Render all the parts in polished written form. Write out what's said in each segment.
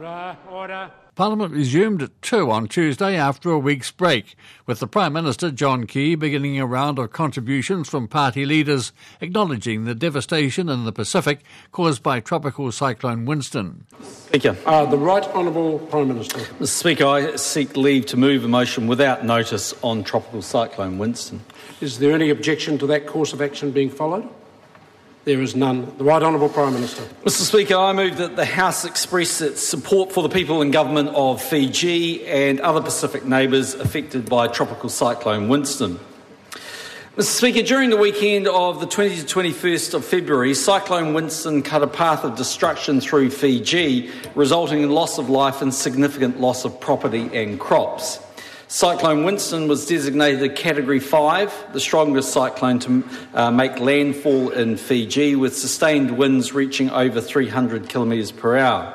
Order. Parliament resumed at 2 on Tuesday after a week's break, with the Prime Minister, John Key, beginning a round of contributions from party leaders acknowledging the devastation in the Pacific caused by Tropical Cyclone Winston. Speaker. The Right Honourable Prime Minister. Mr. Speaker, I seek leave to move a motion without notice on Tropical Cyclone Winston. Is there any objection to that course of action being followed? There is none. The Right Honourable Prime Minister. Mr. Speaker, I move that the House express its support for the people and government of Fiji and other Pacific neighbours affected by Tropical Cyclone Winston. Mr. Speaker, during the weekend of the 20th to 21st of February, Cyclone Winston cut a path of destruction through Fiji, resulting in loss of life and significant loss of property and crops. Cyclone Winston was designated a Category 5, the strongest cyclone to make landfall in Fiji, with sustained winds reaching over 300 kilometres per hour.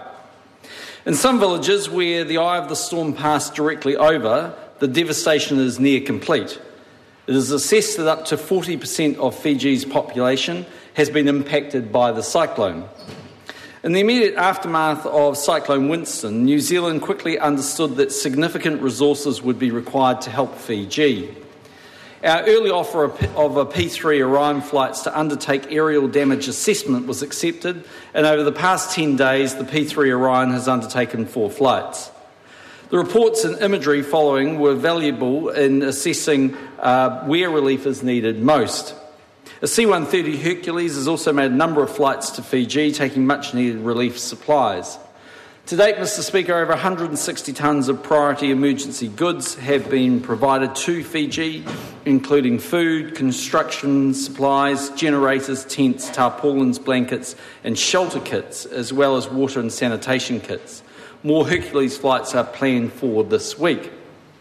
In some villages where the eye of the storm passed directly over, the devastation is near complete. It is assessed that up to 40% of Fiji's population has been impacted by the cyclone. In the immediate aftermath of Cyclone Winston, New Zealand quickly understood that significant resources would be required to help Fiji. Our early offer of a P3 Orion flights to undertake aerial damage assessment was accepted, and over the past 10 days, the P3 Orion has undertaken 4 flights. The reports and imagery following were valuable in assessing where relief is needed most. A C-130 Hercules has also made a number of flights to Fiji, taking much-needed relief supplies. To date, Mr. Speaker, over 160 tonnes of priority emergency goods have been provided to Fiji, including food, construction supplies, generators, tents, tarpaulins, blankets and shelter kits, as well as water and sanitation kits. More Hercules flights are planned for this week.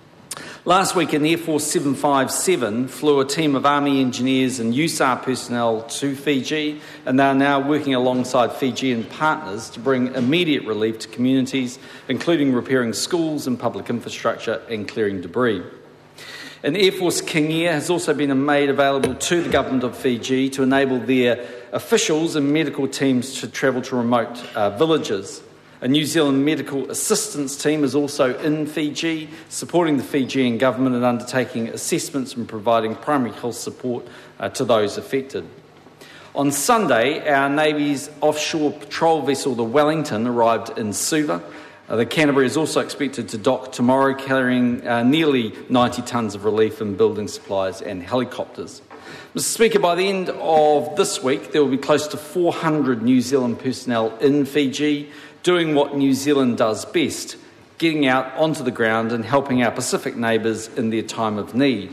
Last week, an Air Force 757 flew a team of Army engineers and USAR personnel to Fiji, and they are now working alongside Fijian partners to bring immediate relief to communities, including repairing schools and public infrastructure and clearing debris. An Air Force King Air has also been made available to the government of Fiji to enable their officials and medical teams to travel to remote villages. A New Zealand medical assistance team is also in Fiji, supporting the Fijian government in undertaking assessments and providing primary health support to those affected. On Sunday, our Navy's offshore patrol vessel, the Wellington, arrived in Suva. The Canterbury is also expected to dock tomorrow, carrying nearly 90 tonnes of relief and building supplies and helicopters. Mr. Speaker, by the end of this week, there will be close to 400 New Zealand personnel in Fiji, doing what New Zealand does best, getting out onto the ground and helping our Pacific neighbours in their time of need.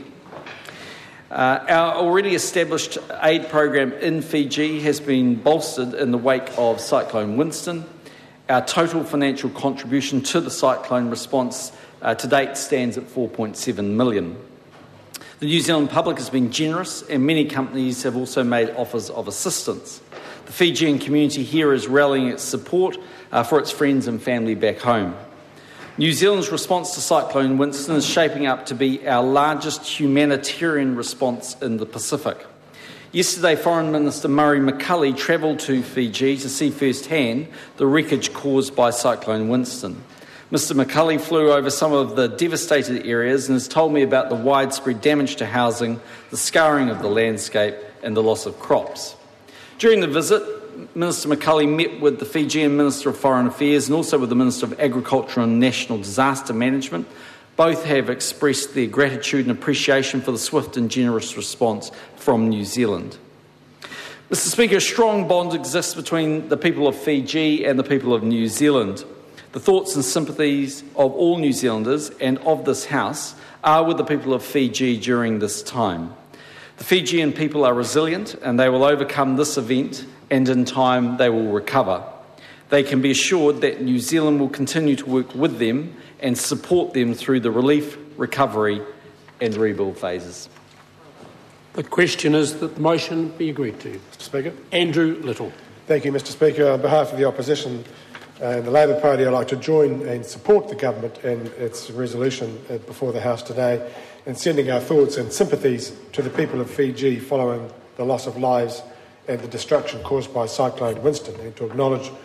Our already established aid program in Fiji has been bolstered in the wake of Cyclone Winston. Our total financial contribution to the cyclone response to date stands at $4.7 million. The New Zealand public has been generous, and many companies have also made offers of assistance. The Fijian community here is rallying its support for its friends and family back home. New Zealand's response to Cyclone Winston is shaping up to be our largest humanitarian response in the Pacific. Yesterday, Foreign Minister Murray McCully travelled to Fiji to see firsthand the wreckage caused by Cyclone Winston. Mr. McCully flew over some of the devastated areas and has told me about the widespread damage to housing, the scarring of the landscape and the loss of crops. During the visit, Minister McCully met with the Fijian Minister of Foreign Affairs and also with the Minister of Agriculture and National Disaster Management. Both have expressed their gratitude and appreciation for the swift and generous response from New Zealand. Mr. Speaker, a strong bond exists between the people of Fiji and the people of New Zealand. The thoughts and sympathies of all New Zealanders and of this House are with the people of Fiji during this time. The Fijian people are resilient and they will overcome this event, and in time they will recover. They can be assured that New Zealand will continue to work with them and support them through the relief, recovery and rebuild phases. The question is that the motion be agreed to. Mr. Speaker. Andrew Little. Thank you, Mr. Speaker. On behalf of the Opposition and the Labor Party, I'd like to join and support the Government in its resolution before the House today, and sending our thoughts and sympathies to the people of Fiji following the loss of lives and the destruction caused by Cyclone Winston, and to acknowledge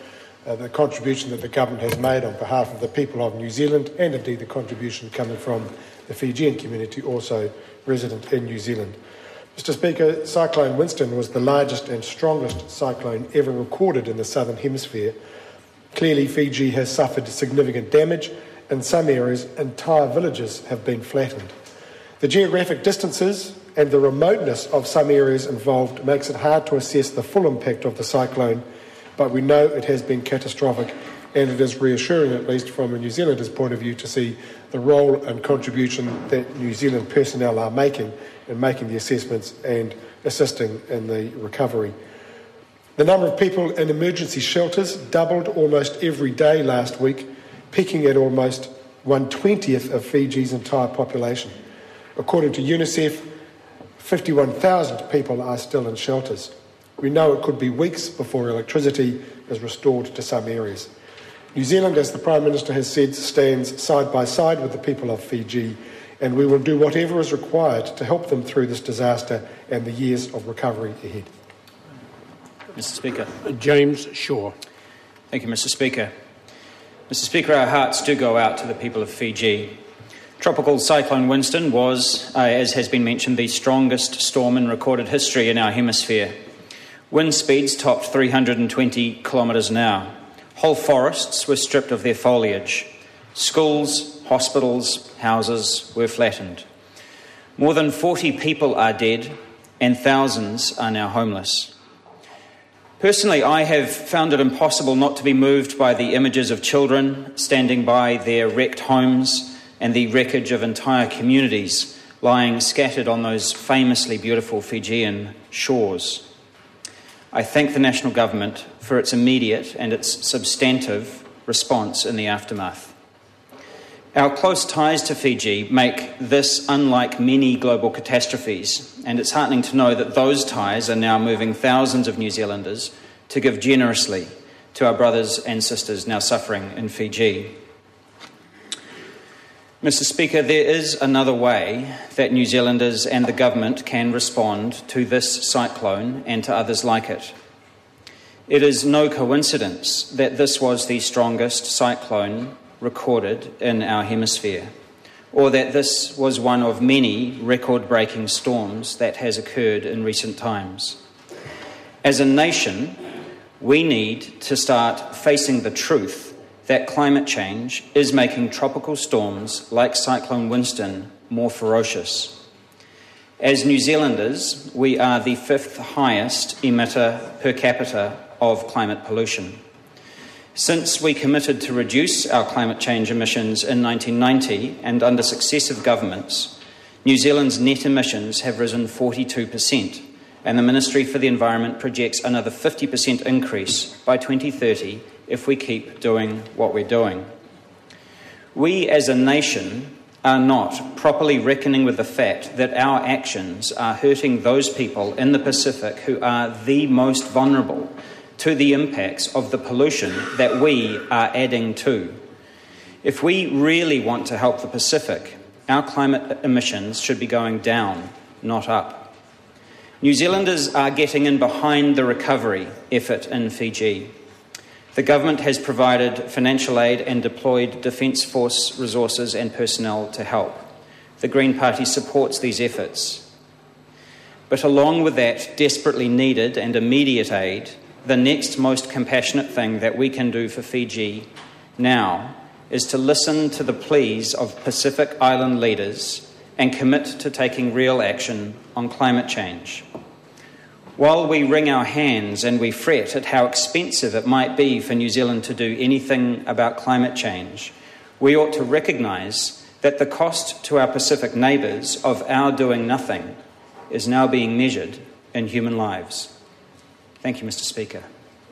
the contribution that the government has made on behalf of the people of New Zealand, and indeed the contribution coming from the Fijian community, also resident in New Zealand. Mr. Speaker, Cyclone Winston was the largest and strongest cyclone ever recorded in the Southern Hemisphere. Clearly, Fiji has suffered significant damage. In some areas, entire villages have been flattened. The geographic distances and the remoteness of some areas involved makes it hard to assess the full impact of the cyclone, but we know it has been catastrophic, and it is reassuring, at least from a New Zealander's point of view, to see the role and contribution that New Zealand personnel are making in making the assessments and assisting in the recovery. The number of people in emergency shelters doubled almost every day last week, peaking at almost 1/20th of Fiji's entire population. According to UNICEF, 51,000 people are still in shelters. We know it could be weeks before electricity is restored to some areas. New Zealand, as the Prime Minister has said, stands side by side with the people of Fiji, and we will do whatever is required to help them through this disaster and the years of recovery ahead. Mr. Speaker. James Shaw. Thank you, Mr. Speaker. Mr. Speaker, our hearts do go out to the people of Fiji. Tropical Cyclone Winston was, as has been mentioned, the strongest storm in recorded history in our hemisphere. Wind speeds topped 320 kilometres an hour. Whole forests were stripped of their foliage. Schools, hospitals, houses were flattened. More than 40 people are dead and thousands are now homeless. Personally, I have found it impossible not to be moved by the images of children standing by their wrecked homes and the wreckage of entire communities lying scattered on those famously beautiful Fijian shores. I thank the National Government for its immediate and its substantive response in the aftermath. Our close ties to Fiji make this unlike many global catastrophes, and it's heartening to know that those ties are now moving thousands of New Zealanders to give generously to our brothers and sisters now suffering in Fiji. Mr. Speaker, there is another way that New Zealanders and the government can respond to this cyclone and to others like it. It is no coincidence that this was the strongest cyclone recorded in our hemisphere, or that this was one of many record-breaking storms that has occurred in recent times. As a nation, we need to start facing the truth that climate change is making tropical storms like Cyclone Winston more ferocious. As New Zealanders, we are the 5th highest emitter per capita of climate pollution. Since we committed to reduce our climate change emissions in 1990 and under successive governments, New Zealand's net emissions have risen 42%, and the Ministry for the Environment projects another 50% increase by 2030 if we keep doing what we're doing. We as a nation are not properly reckoning with the fact that our actions are hurting those people in the Pacific who are the most vulnerable to the impacts of the pollution that we are adding to. If we really want to help the Pacific, our climate emissions should be going down, not up. New Zealanders are getting in behind the recovery effort in Fiji. The government has provided financial aid and deployed Defence Force resources and personnel to help. The Green Party supports these efforts. But along with that desperately needed and immediate aid, the next most compassionate thing that we can do for Fiji now is to listen to the pleas of Pacific Island leaders and commit to taking real action on climate change. While we wring our hands and we fret at how expensive it might be for New Zealand to do anything about climate change, we ought to recognise that the cost to our Pacific neighbours of our doing nothing is now being measured in human lives. Thank you, Mr. Speaker.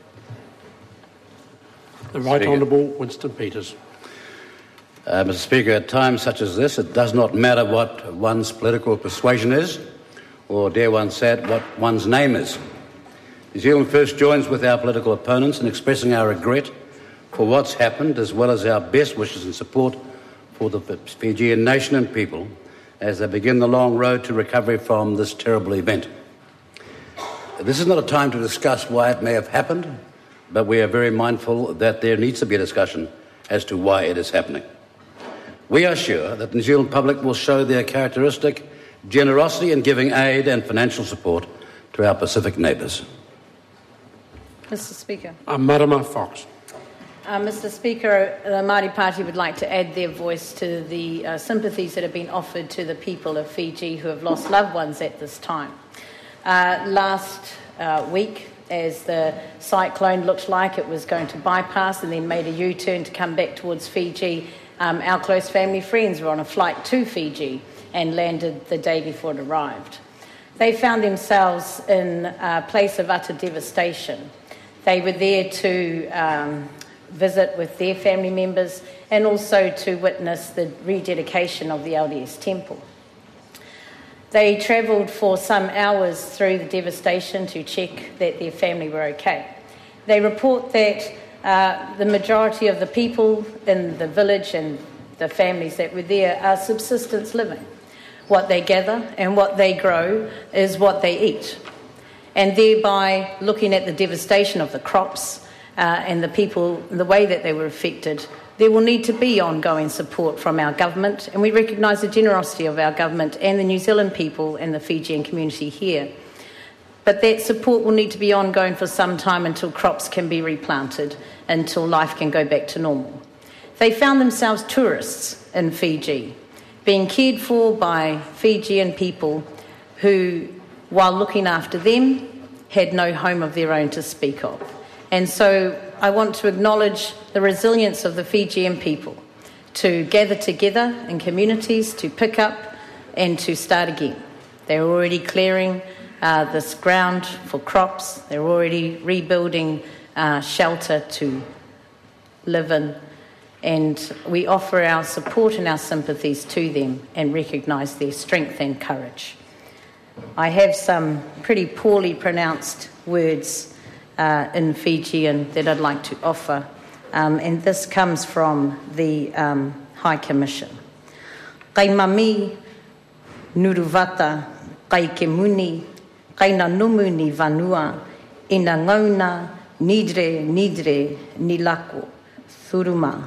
The Right Honourable Winston Peters. Mr. Speaker, at times such as this, it does not matter what one's political persuasion is, or dare one say it, what one's name is. New Zealand First joins with our political opponents in expressing our regret for what's happened, as well as our best wishes and support for the Fijian nation and people as they begin the long road to recovery from this terrible event. This is not a time to discuss why it may have happened, but we are very mindful that there needs to be a discussion as to why it is happening. We are sure that the New Zealand public will show their characteristic generosity in giving aid and financial support to our Pacific neighbours. Mr Speaker. Marama Fox. Mr Speaker, the Māori Party would like to add their voice to the sympathies that have been offered to the people of Fiji who have lost loved ones at this time. Last week, as the cyclone looked like it was going to bypass and then made a U-turn to come back towards Fiji, our close family friends were on a flight to Fiji and landed the day before it arrived. They found themselves in a place of utter devastation. They were there to visit with their family members and also to witness the rededication of the LDS temple. They travelled for some hours through the devastation to check that their family were okay. They report that the majority of the people in the village and the families that were there are subsistence living. What they gather and what they grow is what they eat. And thereby, looking at the devastation of the crops and the people, the way that they were affected, there will need to be ongoing support from our government, and we recognise the generosity of our government and the New Zealand people and the Fijian community here. But that support will need to be ongoing for some time until crops can be replanted, until life can go back to normal. They found themselves tourists in Fiji, being cared for by Fijian people who, while looking after them, had no home of their own to speak of. And so I want to acknowledge the resilience of the Fijian people to gather together in communities, to pick up and to start again. They're already clearing this ground for crops. They're already rebuilding shelter to live in. And we offer our support and our sympathies to them and recognise their strength and courage. I have some pretty poorly pronounced words in Fijian that I'd like to offer, and this comes from the High Commission. Kai mami nuruvata, kai ke muni, kai na numu ni vanua, ina ngauna nidre nilako, thuruma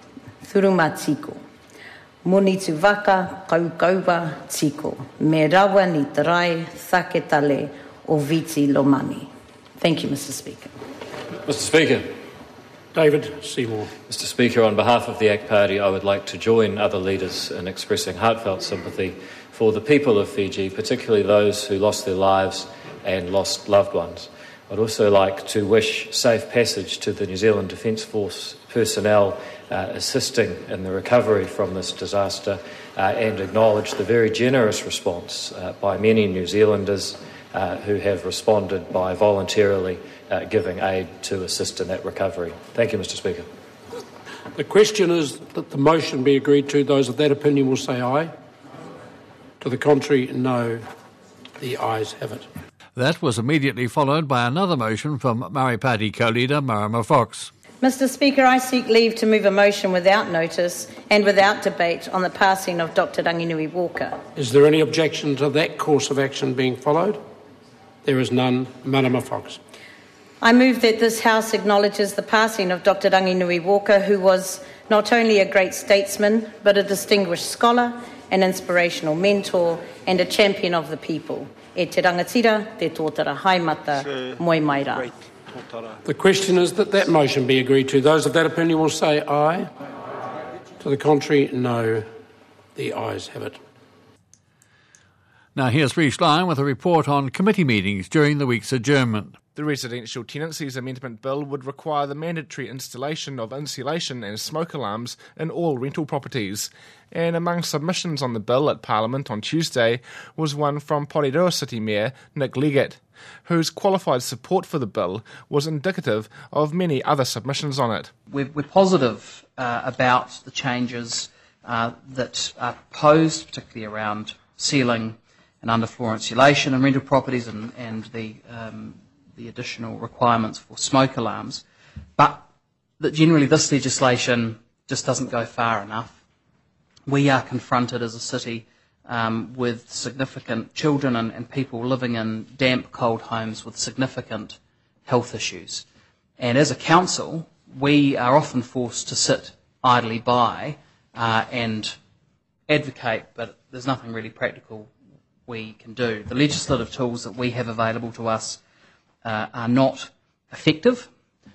tiko. Moni tu waka kaukauwa tiko, me rawa ni tarai thaketale o viti lomani. Thank you, Mr Speaker. Mr Speaker. David Seymour. Mr Speaker, on behalf of the ACT Party, I would like to join other leaders in expressing heartfelt sympathy for the people of Fiji, particularly those who lost their lives and lost loved ones. I'd also like to wish safe passage to the New Zealand Defence Force personnel assisting in the recovery from this disaster and acknowledge the very generous response by many New Zealanders who have responded by voluntarily giving aid to assist in that recovery. Thank you, Mr Speaker. The question is that the motion be agreed to. Those of that opinion will say aye. To the contrary, no. The ayes have it. That was immediately followed by another motion from Māori Party co-leader Marama Fox. Mr Speaker, I seek leave to move a motion without notice and without debate on the passing of Dr Ranginui Walker. Is there any objection to that course of action being followed? There is none. Marama Fox. I move that this House acknowledges the passing of Dr Ranginui Walker, who was not only a great statesman, but a distinguished scholar, an inspirational mentor, and a champion of the people. E te rangatira, te tōtara haimata, moi mai rā. The question is that that motion be agreed to. Those of that opinion will say aye. To the contrary, no. The ayes have it. Now here's Rhys Lyon with a report on committee meetings during the week's adjournment. The Residential Tenancies Amendment Bill would require the mandatory installation of insulation and smoke alarms in all rental properties. And among submissions on the bill at Parliament on Tuesday was one from Porirua City Mayor Nick Leggett, whose qualified support for the bill was indicative of many other submissions on it. We're positive about the changes that are proposed, particularly around ceiling and underfloor insulation in rental properties and the additional requirements for smoke alarms, but that generally this legislation just doesn't go far enough. We are confronted as a city with significant children and people living in damp, cold homes with significant health issues. And as a council, we are often forced to sit idly by and advocate, but there's nothing really practical we can do. The legislative tools that we have available to us are not effective.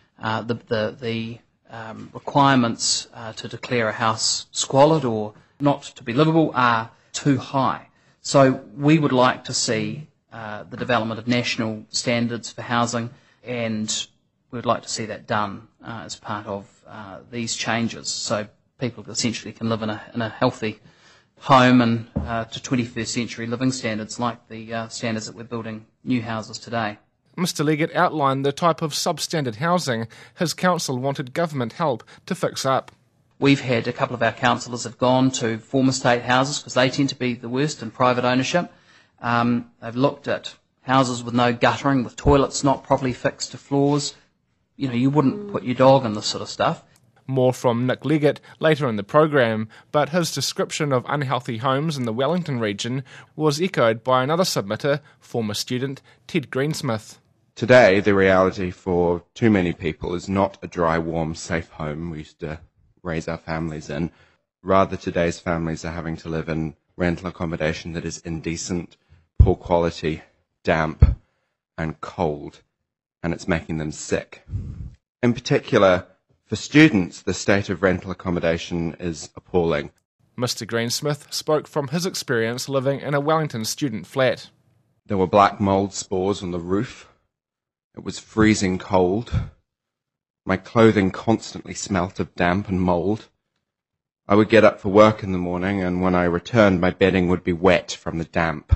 The requirements to declare a house squalid or not to be livable are too high. So we would like to see the development of national standards for housing, and we would like to see that done as part of these changes, so people essentially can live in a healthy home and to 21st century living standards like the standards that we're building new houses today. Mr Leggett outlined the type of substandard housing his council wanted government help to fix up. We've had a couple of our councillors have gone to former state houses because they tend to be the worst in private ownership. They've looked at houses with no guttering, with toilets not properly fixed to floors. You know, you wouldn't put your dog in this sort of stuff. More from Nick Leggett later in the program, but his description of unhealthy homes in the Wellington region was echoed by another submitter, former student Ted Greensmith. Today, the reality for too many people is not a dry, warm, safe home we used to raise our families in. Rather, today's families are having to live in rental accommodation that is indecent, poor quality, damp and cold, and it's making them sick. In particular, for students, the state of rental accommodation is appalling. Mr Greensmith spoke from his experience living in a Wellington student flat. There were black mould spores on the roof. It was freezing cold. My clothing constantly smelt of damp and mould. I would get up for work in the morning, and when I returned, my bedding would be wet from the damp.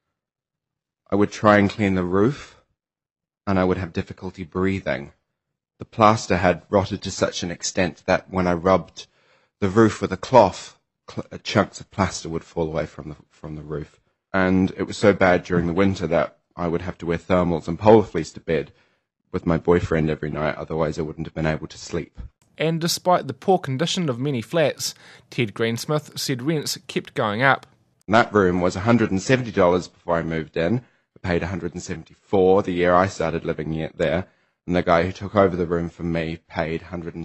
I would try and clean the roof, and I would have difficulty breathing. The plaster had rotted to such an extent that when I rubbed the roof with a cloth, chunks of plaster would fall away from the roof. And it was so bad during the winter that I would have to wear thermals and polar fleece to bed with my boyfriend every night, otherwise I wouldn't have been able to sleep. And despite the poor condition of many flats, Ted Greensmith said rents kept going up. That room was $170 before I moved in. I paid $174 the year I started living there. And the guy who took over the room from me paid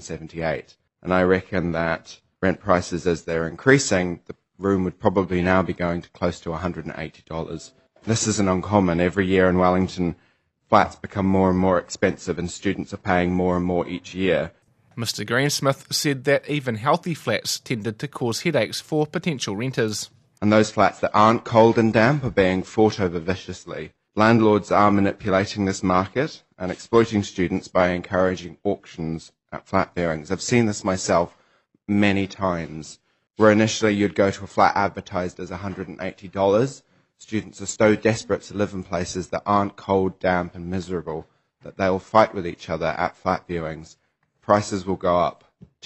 $178. And I reckon that rent prices, as they're increasing, the room would probably now be going to close to $180. This isn't uncommon. Every year in Wellington, flats become more and more expensive and students are paying more and more each year. Mr Greensmith said that even healthy flats tended to cause headaches for potential renters. And those flats that aren't cold and damp are being fought over viciously. Landlords are manipulating this market and exploiting students by encouraging auctions at flat viewings. I've seen this myself many times, where initially you'd go to a flat advertised as $180. Students are so desperate to live in places that aren't cold, damp and miserable that they'll fight with each other at flat viewings. Prices will go up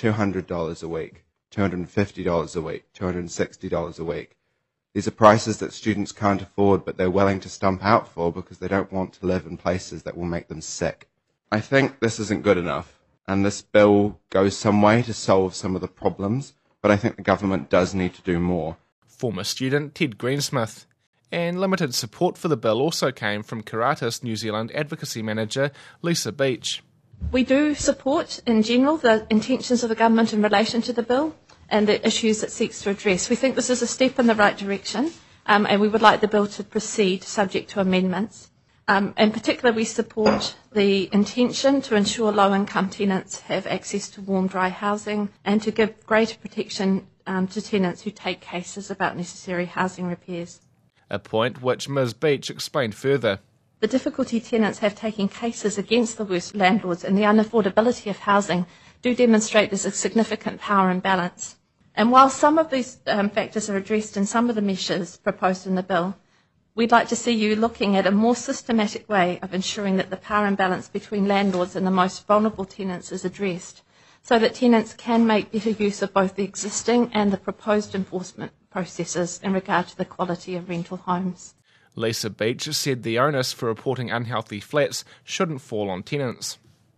$200 a week, $250 a week, $260 a week. These are prices that students can't afford, but they're willing to stump out for because they don't want to live in places that will make them sick. I think this isn't good enough, and this bill goes some way to solve some of the problems, but I think the government does need to do more. Former student Ted Greensmith. And limited support for the bill also came from Karatas New Zealand Advocacy Manager Lisa Beach. We do support, in general, the intentions of the government in relation to the bill and the issues it seeks to address. We think this is a step in the right direction, and we would like the bill to proceed subject to amendments. In particular, we support the intention to ensure low-income tenants have access to warm, dry housing and to give greater protection to tenants who take cases about necessary housing repairs. A point which Ms Beach explained further. The difficulty tenants have taking cases against the worst landlords and the unaffordability of housing do demonstrate there's a significant power imbalance. And while some of these factors are addressed in some of the measures proposed in the bill, we'd like to see you looking at a more systematic way of ensuring that the power imbalance between landlords and the most vulnerable tenants is addressed, so that tenants can make better use of both the existing and the proposed enforcement processes in regard to the quality of rental homes. Lisa Beach said the onus for reporting unhealthy flats shouldn't fall on tenants.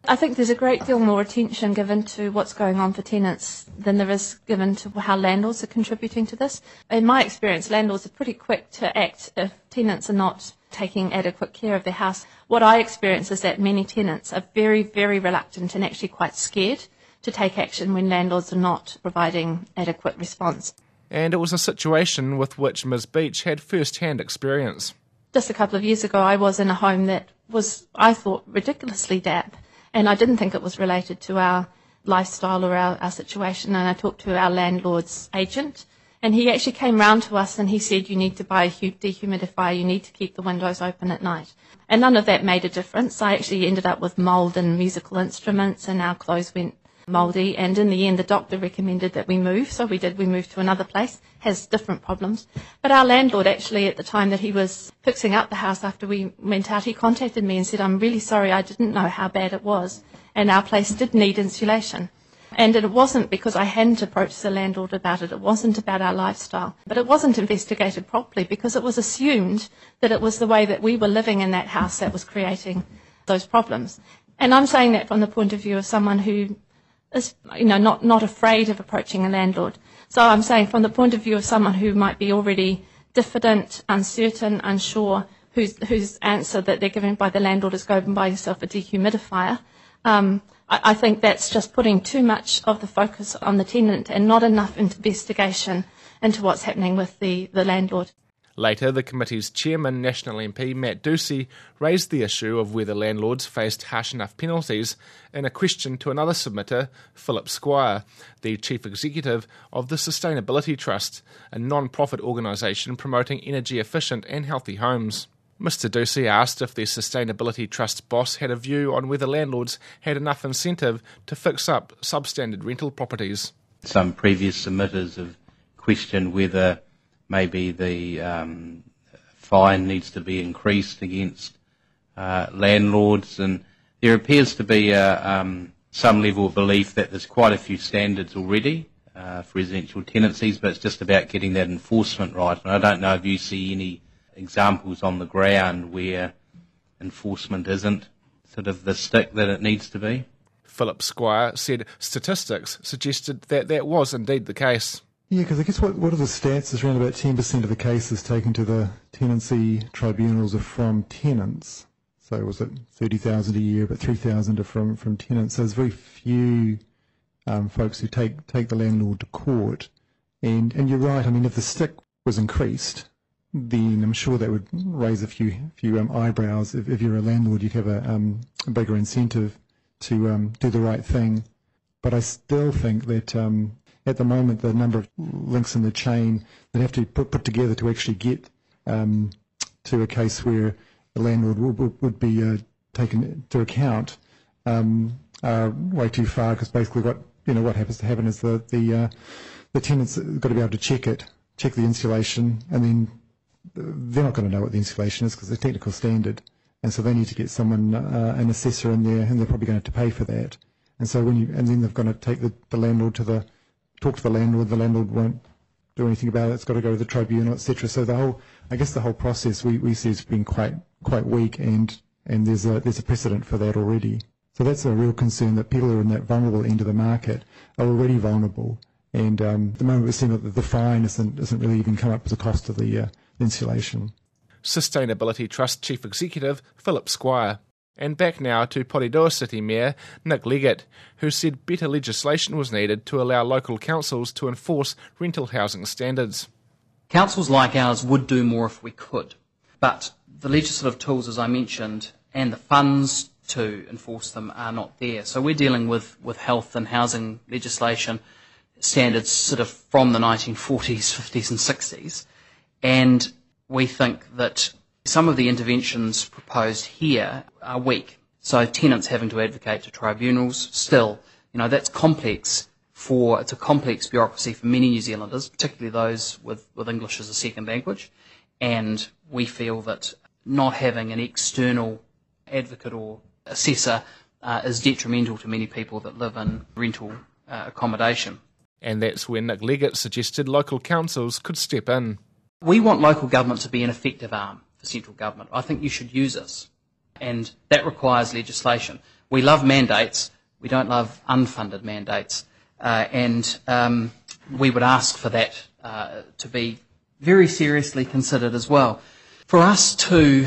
I think there's a great deal more attention given to what's going on for tenants than there is given to how landlords are contributing to this. In my experience, landlords are pretty quick to act if tenants are not taking adequate care of their house. What I experience is that many tenants are very, very reluctant and actually quite scared to take action when landlords are not providing adequate response. And it was a situation with which Ms Beach had first-hand experience. Just a couple of years ago, I was in a home that was, I thought, ridiculously damp, and I didn't think it was related to our lifestyle or our situation, and I talked to our landlord's agent, and he actually came round to us and he said, you need to buy a dehumidifier, you need to keep the windows open at night. And none of that made a difference. I actually ended up with mould in musical instruments, and our clothes went mouldy, and in the end the doctor recommended that we move, so we did. We moved to another place, has different problems. But our landlord actually, at the time that he was fixing up the house after we went out, he contacted me and said, I'm really sorry, I didn't know how bad it was, and our place did need insulation. And it wasn't because I hadn't approached the landlord about it, it wasn't about our lifestyle, but it wasn't investigated properly because it was assumed that it was the way that we were living in that house that was creating those problems. And I'm saying that from the point of view of someone who is, not afraid of approaching a landlord. So I'm saying from the point of view of someone who might be already diffident, uncertain, unsure, whose answer that they're given by the landlord is go and buy yourself a dehumidifier, I think that's just putting too much of the focus on the tenant and not enough investigation into what's happening with the landlord. Later, the committee's chairman, National MP Matt Ducey, raised the issue of whether landlords faced harsh enough penalties in a question to another submitter, Philip Squire, the chief executive of the Sustainability Trust, a non-profit organisation promoting energy-efficient and healthy homes. Mr Ducey asked if the Sustainability Trust boss had a view on whether landlords had enough incentive to fix up substandard rental properties. Some previous submitters have questioned whether maybe the fine needs to be increased against landlords, and there appears to be some level of belief that there's quite a few standards already for residential tenancies, but it's just about getting that enforcement right. And I don't know if you see any examples on the ground where enforcement isn't sort of the stick that it needs to be. Philip Squire said statistics suggested that was indeed the case. Yeah, because I guess what are the stats is around about 10% of the cases taken to the tenancy tribunals are from tenants. So was it 30,000 a year, but 3,000 are from tenants. So there's very few folks who take the landlord to court. And you're right, I mean, if the stick was increased, then I'm sure that would raise a few eyebrows. If you're a landlord, you'd have a bigger incentive to do the right thing. But I still think that at the moment, the number of links in the chain that have to be put together to actually get to a case where the landlord would be taken into account are way too far, because basically what happens to happen is the tenants have got to be able to check the insulation, and then they're not going to know what the insulation is because it's a technical standard, and so they need to get someone, an assessor in there, and they're probably going to have to pay for that. And so then they've got to take the landlord talk to the landlord won't do anything about it, it's got to go to the tribunal, etc. So the whole process we see has been quite weak, and there's a precedent for that already. So that's a real concern, that people who are in that vulnerable end of the market are already vulnerable, and the moment we're seeing that the fine isn't really even come up with the cost of the insulation. Sustainability Trust Chief Executive Philip Squire. And back now to Porirua City Mayor Nick Leggett, who said better legislation was needed to allow local councils to enforce rental housing standards. Councils like ours would do more if we could, but the legislative tools, as I mentioned, and the funds to enforce them are not there. So we're dealing with health and housing legislation standards sort of from the 1940s, 50s and 60s, and we think that some of the interventions proposed here are weak. So tenants having to advocate to tribunals, still, that's complex. It's a complex bureaucracy for many New Zealanders, particularly those with English as a second language. And we feel that not having an external advocate or assessor is detrimental to many people that live in rental accommodation. And that's when Nick Leggett suggested local councils could step in. We want local government to be an effective arm for central government. I think you should use us. and that requires legislation. We love mandates, we don't love unfunded mandates, and we would ask for that to be very seriously considered as well. For us to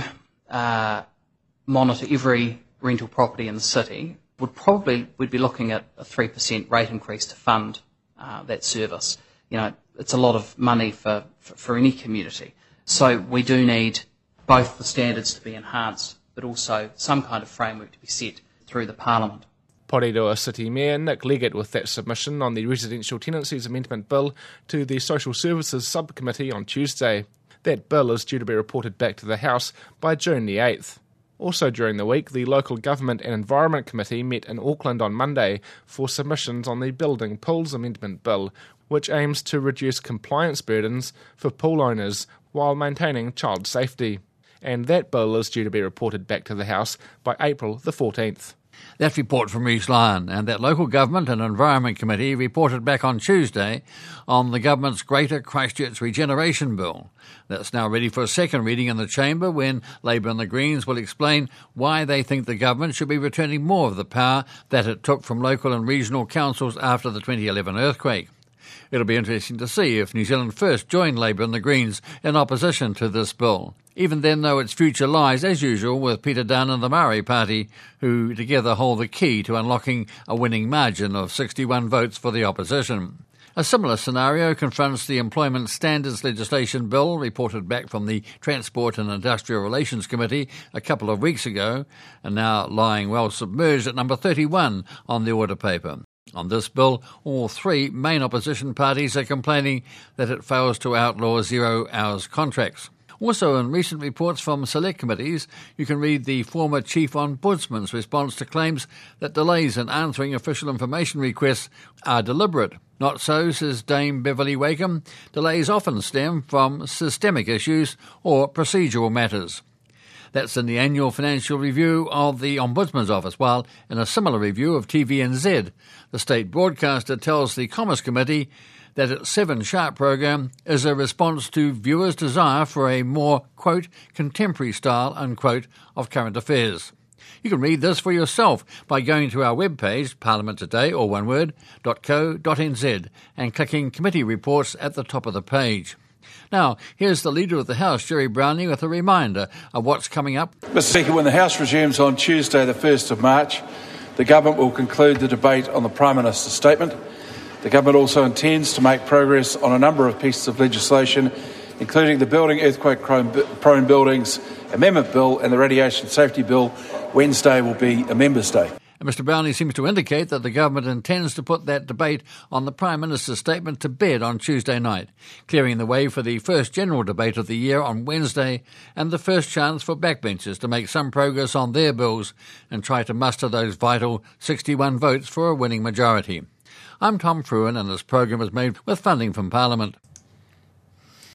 monitor every rental property in the city, we'd be looking at a 3% rate increase to fund that service. You know, it's a lot of money for any community. So we do need both the standards to be enhanced, but also some kind of framework to be set through the Parliament. Porirua City Mayor Nick Leggett with that submission on the Residential Tenancies Amendment Bill to the Social Services Subcommittee on Tuesday. That bill is due to be reported back to the House by June the 8th. Also during the week, the Local Government and Environment Committee met in Auckland on Monday for submissions on the Building Pools Amendment Bill, which aims to reduce compliance burdens for pool owners while maintaining child safety. And that bill is due to be reported back to the House by April the 14th. That report from Rhys Lyon, and that Local Government and Environment Committee reported back on Tuesday on the government's Greater Christchurch Regeneration Bill. That's now ready for a second reading in the Chamber when Labour and the Greens will explain why they think the government should be returning more of the power that it took from local and regional councils after the 2011 earthquake. It'll be interesting to see if New Zealand First join Labour and the Greens in opposition to this bill. Even then, though, its future lies, as usual, with Peter Dunn and the Maori Party, who together hold the key to unlocking a winning margin of 61 votes for the opposition. A similar scenario confronts the Employment Standards Legislation Bill, reported back from the Transport and Industrial Relations Committee a couple of weeks ago, and now lying well submerged at number 31 on the order paper. On this bill, all three main opposition parties are complaining that it fails to outlaw zero-hours contracts. Also, in recent reports from select committees, you can read the former Chief Ombudsman's response to claims that delays in answering official information requests are deliberate. Not so, says Dame Beverly Wakeham. Delays often stem from systemic issues or procedural matters. That's in the annual financial review of the Ombudsman's Office, while in a similar review of TVNZ, the state broadcaster tells the Commerce Committee that its 7 Sharp program is a response to viewers' desire for a more, quote, contemporary style, unquote, of current affairs. You can read this for yourself by going to our webpage, Parliament Today, or one word, .co.nz, and clicking Committee Reports at the top of the page. Now, here's the Leader of the House, Jerry Brownie, with a reminder of what's coming up. Mr Speaker, when the House resumes on Tuesday, the 1st of March, the Government will conclude the debate on the Prime Minister's statement. The Government also intends to make progress on a number of pieces of legislation, including the Building Earthquake-Prone Buildings Amendment Bill and the Radiation Safety Bill. Wednesday will be a Members' Day. And Mr Brownie seems to indicate that the Government intends to put that debate on the Prime Minister's statement to bed on Tuesday night, clearing the way for the first general debate of the year on Wednesday and the first chance for backbenchers to make some progress on their bills and try to muster those vital 61 votes for a winning majority. I'm Tom Fruin, and this program is made with funding from Parliament.